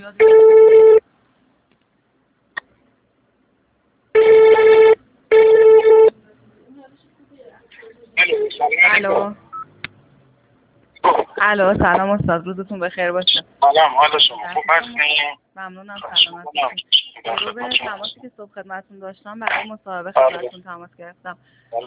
زیاد. الو الو، سلام استاد، روزتون بخیر باشه. سلام، حال شما خوب هستین؟ ممنونم، سلامت باشید. به تماسی که صبح خدمتتون داشتم برای مصاحبه خدمتتون تماس گرفتم.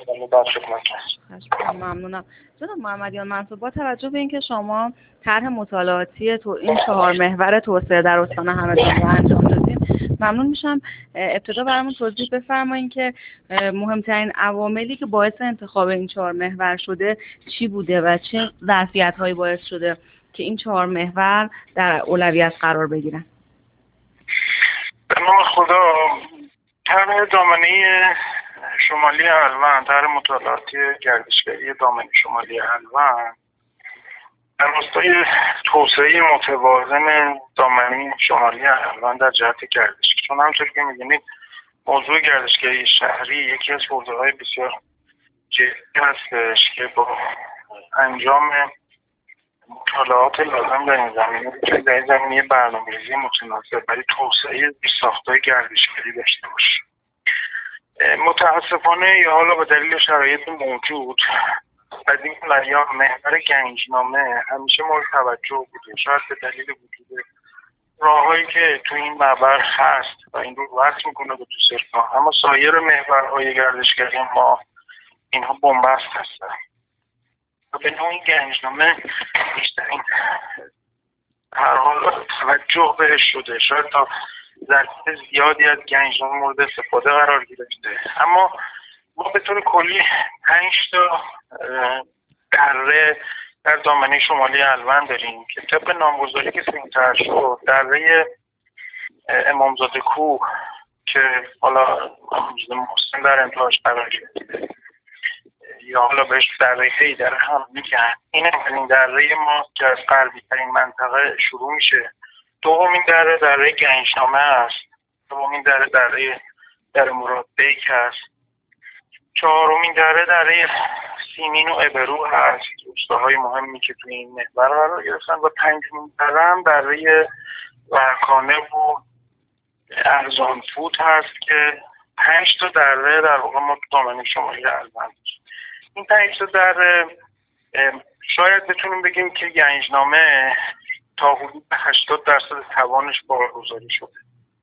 ممنونم. جناب محمدیان منصور، با توجه به اینکه شما طرح مطالعاتی این 4 محور توسعه در استان همدان رو انجام دادین، ممنون میشم ابتدا برامون توضیح بفرمایید که مهمترین عواملی که باعث انتخاب این 4 محور شده چی بوده و چه ظرفیت‌هایی باعث شده که این 4 محور در اولویت قرار بگیرن. به نام خدا، طرح دامنه شمالی الوند، طرح مطالعاتی گردشگری دامنه شمالی الوند در راستای توسعه متوازن دامنه شمالی الوند در جهت گردشگری، چون همونطور که می‌بینید موضوع گردشگری شهری یکی از حوزه‌های بسیار جدی هستش که با انجام مطالعات لازم در این زمینه که در این زمینه برنامه‌ریزی متناسب برای توسعه ساخت‌های گردشگری داشته باشه. متاسفانه یا حالا به دلیل شرایط موجود از این ایام محور گنجنامه همیشه مورد توجه بوده، شاید به دلیل وجود راههایی که تو این محور هست و این رو وصل میکنه به تو سرکان، اما سایر محورهای گردشگری ما اینها بنبست هستن و به نوعی گنجنامه بیشترین هر حال توجه بهش شده، شاید تا ظرفیت زیادی از گنجنامه مورد استفاده قرار گرفته. اما ما به طور کلی 5 تا دره در دامنه شمالی الوند داریم که طبق نامگذاری که سین‌تر شد، دره امامزاده کوه که حالا امامزاده محسن در انتهاش قرار گرفته یا حالا بهش دره حیدره هم میگن، این اولین دره ما که از غربی ترین منطقه شروع میشه. دومین دره گنجنامه است. سومین دره مراد بیک هست. چهارمین دره سیمین و ابرو هست، روستاهای مهمی که توی این محور قرار گرفتن، و پنجمین دره هم دره ورکانه و ارزانفود هست که 5 تا دره در واقع ما تو دامنه شمالی الوند. این 5 تا دره شاید بتونیم بگیم که گنجنامه تا حدود 80% توانش بارگذاری شده.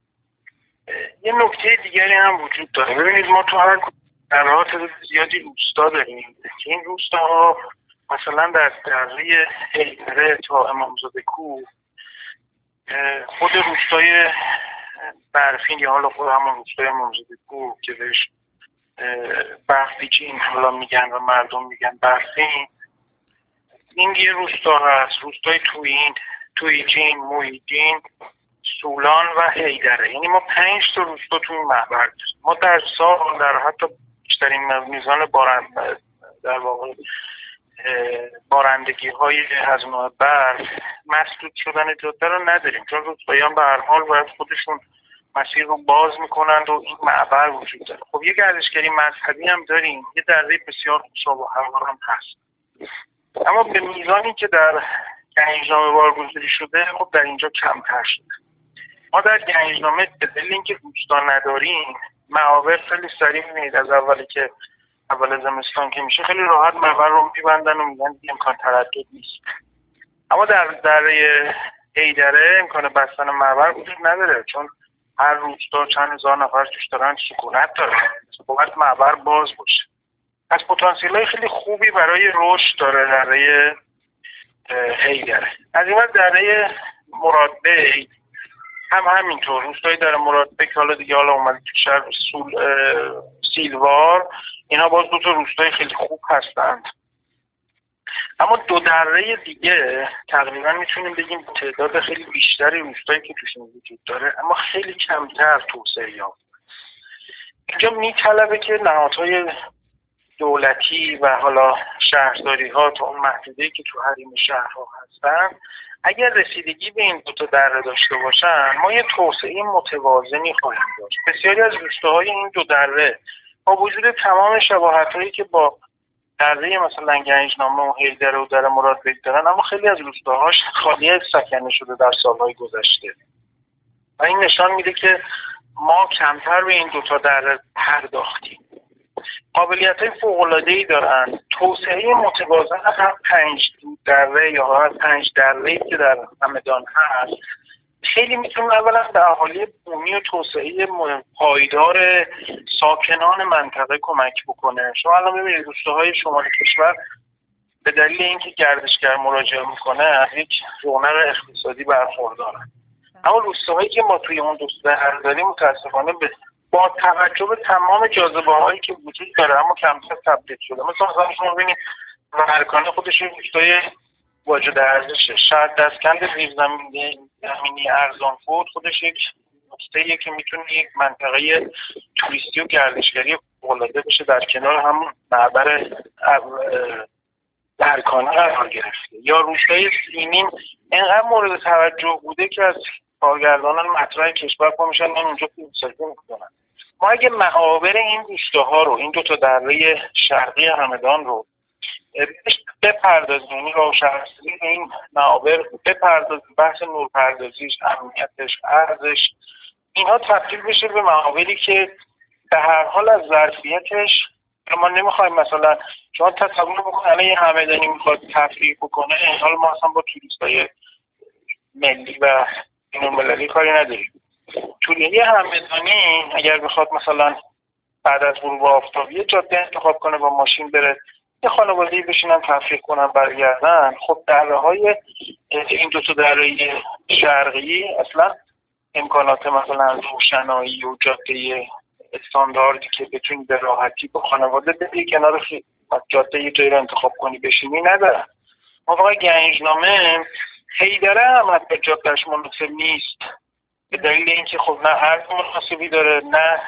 یه نکته دیگری هم وجود داره. ببینید ما تو هر درهات زیادی روستا داریم که این روستاها مثلا در دره حیدره تا امامزاده کوه، خود روستای برفین یا حالا خود همون روستای امامزاده کوه که بهش برفیچین حالا میگن و مردم میگن برفین، این یه روستا هست. روستای تویجین، مویجین، سولان و حیدره. یعنی ما 5 تا روستا تو این محور داریم. ما در سال در حتی بیشترین میزان در واقع بارندگی های از نوع برف مسدود شدن جاده رو نداریم، چون روستاییان به هر حال باید خودشون مسیر رو باز میکنند و این معبر وجود داره. خب یه گردشگری مذهبی هم داریم، یه دره بسیار خوشاب و هوار هم هست، اما به میزانی که در گنجنامه بارگذاری شده خب در اینجا کمتر شده. ما در گنجنامه به دلیل اینکه روستا نداریم، معابر خیلی سریع میبینید از اول زمستان که میشه خیلی راحت معبر رو میبندن و میگن امکان تردد نیست. اما در دره حیدره امکان بستن معبر وجود نداره، چون هر روستا چند هزار نفر توش دارن، سکونت داره، باید معبر باز باشه. از پتانسیل‌های خیلی خوبی برای رشد داره دره حیدره. از این دره مرادبیک هم همینطور، روستای دره مرادبیک حالا اومده تو شهر سیلوار، اینا باز 2 تا روستای خیلی خوب هستند. اما 2 دره دیگه تقریبا میتونیم بگیم تعداد خیلی بیشتری روستایی که توشون وجود داره اما خیلی کمتر توسعه یافته. اینجا میطلبه که نهادهای دولتی و حالا شهرداری ها تا اون محدوده‌ای که تو حریم شهرها هستن، اگر رسیدگی به این 2 تا دره داشته باشن، ما یه توسعه متوازنی خواهیم داشت. بسیاری از روستاهای این 2 دره با وجود تمام شباهت‌هایی که با دره مثلا گنجنامه و حیدره و دره مرادبیک دارن، اما خیلی از روستاهاش خالی از سکنه شده در سالهای گذشته. و این نشان میده که ما کمتر به این دوتا دره پرداختیم. قابلیت‌های فوق‌العاده‌ای دارن. توسعه متوازن هم 5 دره یا هر 5 دره‌ای که در همدان هست خیلی میتونه اولا به اهالی بومی و توسعه پایدار ساکنان منطقه کمک بکنه. شما الان ببینید روستاهای شمال کشور به دلیل اینکه گردشگر مراجعه میکنه از یک رونق اقتصادی برخوردارن. اما روستاهایی که ما توی اون دوسته داریم متاسفانه با توجه به تمام جاذبه‌هایی که وجود داره اما کمتر تبدیل شده. مثلا شما ببینید مرکانه خودش روستای واجد ارزشه. شهر دستکند زیرزمینی ارزانفود خودش یک نقطه‌ایه که میتونه یک منطقه توریستی و گردشگری فوق‌العاده بشه، در کنار همون معبر درکانه قرار گرفته. یا روستای سیمین اینقدر مورد توجه بوده که از کارگردانان مطرح کشور پا میشن اونجا فیلمسازی میکنن. ما اگه معابر این روستاها رو، این دوتا دره شرقی همدان رو بپردازیم، راه شهرسازی این معابر بپردازیم، بحث نورپردازیش، امنیتش، ارزش، اینها تبدیل بشه به معابری که به هر حال از ظرفیتش ما نمیخوایم. مثلا شما تصور بکنید یه همدانی میخواد تفریح بکنه، حالا ما اصلا با توریستای ملی و بین‌المللی کاری نداریم. توریستی همدانی اگر بخواد مثلا بعد از غروب آفتابی جاده انتخاب کنه با ماشین بره یه خانواده‌ای بشینن تفریح کنن برگردن، خب دره‌های این دو تا دره شرقی اصلا امکانات مثلا روشنایی و جاده استانداردی که بتونی به راحتی با خانواده بری کنار جاده یه جایی رو انتخاب کنی بشینی ندارن. ما واقعا گنجنامه حیدره هم حتی جادهش مناسب نیست به دلیل اینکه خب نه عرض مناسبی داره، نه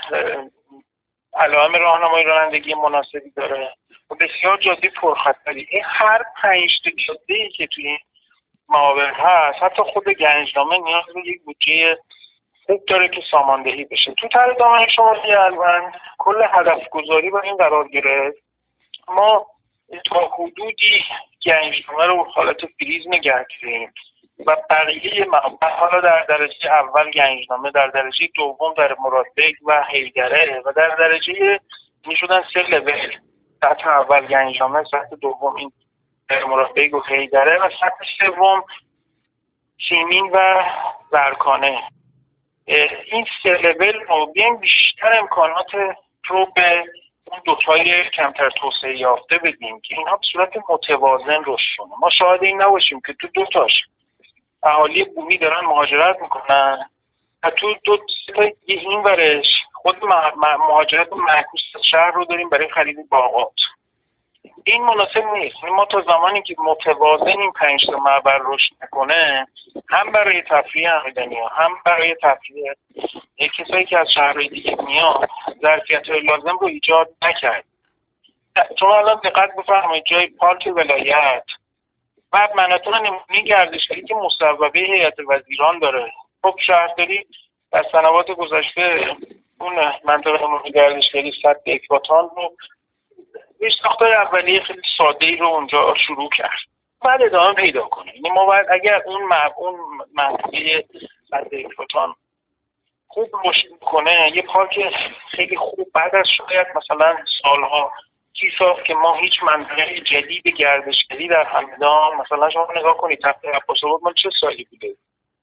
علائم راهنمایی رانندگی مناسبی داره و بسیار جاده پرخطری. این هر 5 جاده‌ای که توی این معابر هست حتی خود گنجنامه نیاز به یک بودجه خوب داره که ساماندهی بشه. تو طرح دامنه شمالی البن کل هدف گذاری با این قرار گرفت ما تا حدودی گنجنامه رو حالت فریز نگه داریم و بقیه معابر حالا در درجه اول گنجنامه، در درجه دوم در مرادبیگ و حیدره و در درجه میشدن 3 لول، سطح اول گنجنامه، سطح دوم این در مرادبیگ و حیدره و سطح سوم سیمین و برکانه. این 3 لول رو بیایم بیشتر امکانات رو به اون دوتای کمتر توسعه یافته بدیم که اینها به صورت متوازن رشد کنه. ما شاهد این نباشیم که تو دوتاش اهالی بومی دارن مهاجرت میکنن و تو دو تا این ورش خود مهاجرت معکوس شهر رو داریم برای خرید باغات. این مناسب نیست. ما تا زمانی که متوازن این 5 تا معبر رشد نکنه، هم برای تفریح همدانی‌ها هم برای تفریح کسایی که از شهرهای دیگه میاد ظرفیت‌های لازم رو ایجاد نکرد. شما الان دقت بفرمایید جای پارک ولایت و مناطق نمونه‌ای گردشگری که مصوبه هیئت وزیران داره. خب شهرداری در سنوات گذشته اون منطقه نمونه گردشگری سد اکباتان رو یه ساختار اولیه خیلی ساده‌ای رو اونجا شروع کرد. بعد ادامه پیدا کنه. یعنی ما باید اگر اون منطقه سد اکباتان خوب رشد کنه یه پارک خیلی خوب بعد از شاید مثلا سالها ساخت که ما هیچ منطقه جدید گردشگری در همدان، مثلا شما نگاه کنید تپه عباس‌آباد مال چه سالی بوده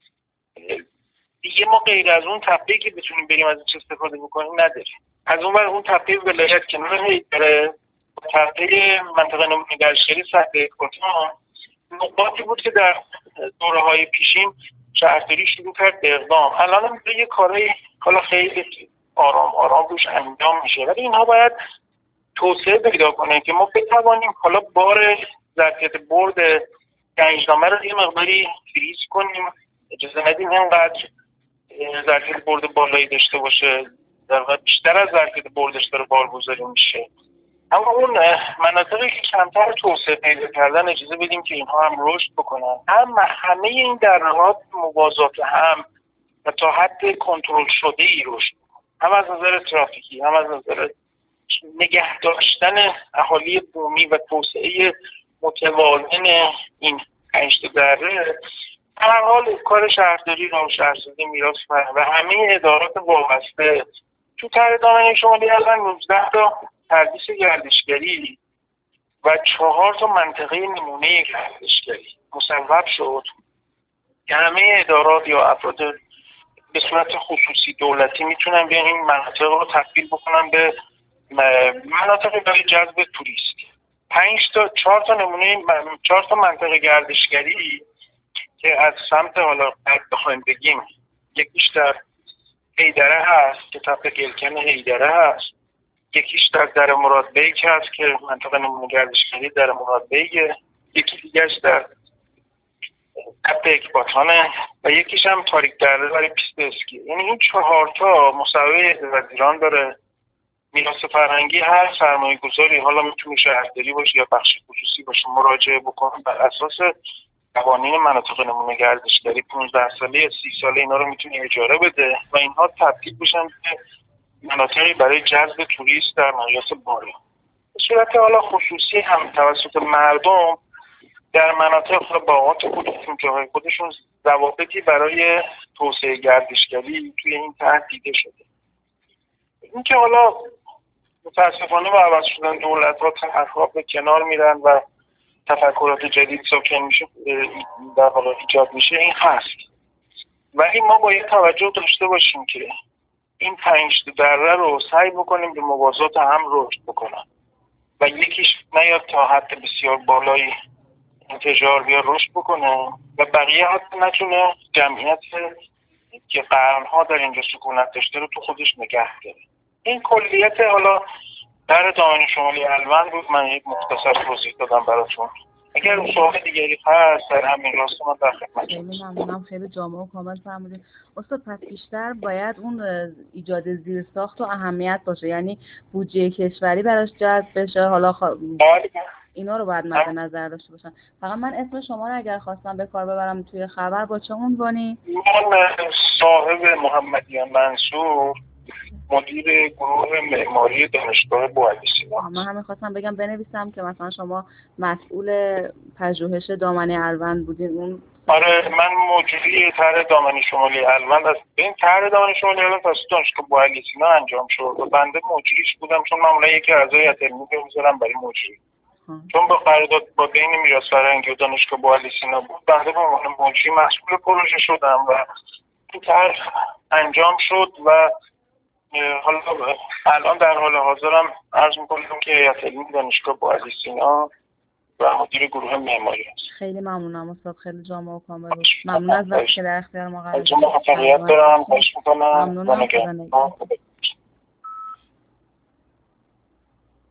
دیگه، ما غیر از اون تپه‌ای که بتونیم بریم ازش استفاده بکنیم نداریم. از اون ور اون تپه ولایت کنار حیدره، تپه منطقه نمونه گردشگری سد اکباتان نقاطی بود که در دوره‌های پیشین شهرداری شروع کرد به اقدام. الان هم یه کارهای حالا خیلی آرام آرام روش انجام میشه ولی اینها باید توسعه پیدا کنه که ما بتوانیم حالا بار ظرفیت برد گنجنامه رو یه مقداری فریز کنیم، اجازه ندیم اینقدر ظرفیت برد بالایی داشته باشه، در واقع بیشتر از ظرفیت بردش داره بارگذاری میشه. اما اون مناطقی که کمتر توسعه پیدا کردن اجازه بدیم که اینها هم رشد بکنن. همه این درهات موازات هم و تا حد کنترل شده ای رشد، هم از نظر ترافیکی هم از نظر نگه داشتن اهالی بومی و توسعه متوازن این 5 دره هر حال کار شهرداری، راه شهرسازی، میراث فرهنگی و همه ادارات وابسته تو طرح دامنه شمالی الان 19 تا تدریس گردشگری و 4 تا منطقه نمونه گردشگری مصوب شد که همه ادارات یا افراد به صورت خصوصی دولتی میتونن بیان این مناطق رو تبدیل بکنن به مناطق برای جذب توریست. 4 تا نمونه 4 تا منطقه گردشگری که از سمت حالا بخوایم بگیم یکیش در حیدره هست که تپه گلکن حیدره هست، یکیش در مراد بیگ هست که منطقه نمونه گردشگری در مراد بیگ، یکی دیگهش در تپه اکباتانه و یکیش هم تاریک دره برای پیست اسکی. یعنی این 4 تا مصوبه وزیران داره. میراث فرهنگی هر سرمایه گذاری، حالا میتونه شهرداری باشه یا بخش خصوصی باشه، مراجعه بکنه بر اساس قوانین مناطق نمونه گردشگری 15 ساله یا 30 ساله اینا رو میتونه اجاره بده و اینها تبدیل بشن به مناطقی برای جذب توریست در مقیاس بالا. به صورت حالا خصوصی هم توسط مردم در مناطق باغات خودشون، جاهای خودشون ضوابطی برای توسعه گردشگری توی این طرح دیده شده. این که حالا متاسفانه با عوض شدن دولت‌ها طرح‌ها به کنار میرن و تفکرات جدید ساکن میشه، در واقع ایجاد میشه، این هست. ولی ما باید توجه داشته باشیم که این 5 دره رو سعی بکنیم به موازات هم رشد بکنن و یکیش نیاد تا حد بسیار بالایی انتشار بیا رشد بکنه و بقیه حتی نتونه جمعیت که قرنها در اینجا سکونت داشته رو تو خودش نگه داره. این کلیت حالا در دامنه شمالی الوند بود. من یک مختصر توضیح دادم براتون. اگر سوال دیگری هست در همین راستا من در خدمتتون. خیلی ممنونم، خیلی جامع و کامل فرمودید. استاد پس بیشتر باید اون ایجاد زیرساخت و اهمیت باشه، یعنی بودجه کشوری براش جذب بشه، حالا اینا رو باید مد نظر داشته باشن. فقط من اسم شما رو اگر خواستم به کار ببرم توی خبر با چه عنوانی؟ من صاحب محمدیان منصور، مدیر گروه معماری دانشگاه بوعلی‌سینا. من همین خواستم بگم بنویسم که مثلا شما مسئول پژوهش دامنه الوند بودین. اون آره، من مجری طرح دامنه شمالی الوند است. این طرح دامنه شمالی الوند توسط دانشگاه بوعلی‌سینا انجام شد و بنده مجریش بودم، چون معمولا یکی اعضای هیئت علمی میذارم برای مجری. چون با قرارداد با بین میراث فرهنگی و دانشگاه بوعلی‌سینا بود، بنده به عنوان مجری مسئول پروژه شدم و این طرح انجام شد و حالا الان در حال حاضرم عرض می‌کنم که هیئت علمی دانشگاه بوعلی‌سینا و مدیر گروه معماری است. خیلی ممنونم استاد، خیلی جامع و کامل بود. ممنون از وقتی که در اختیار ما قرار دادید. موفقیت دارم. خوش می‌کنم. ممنونم.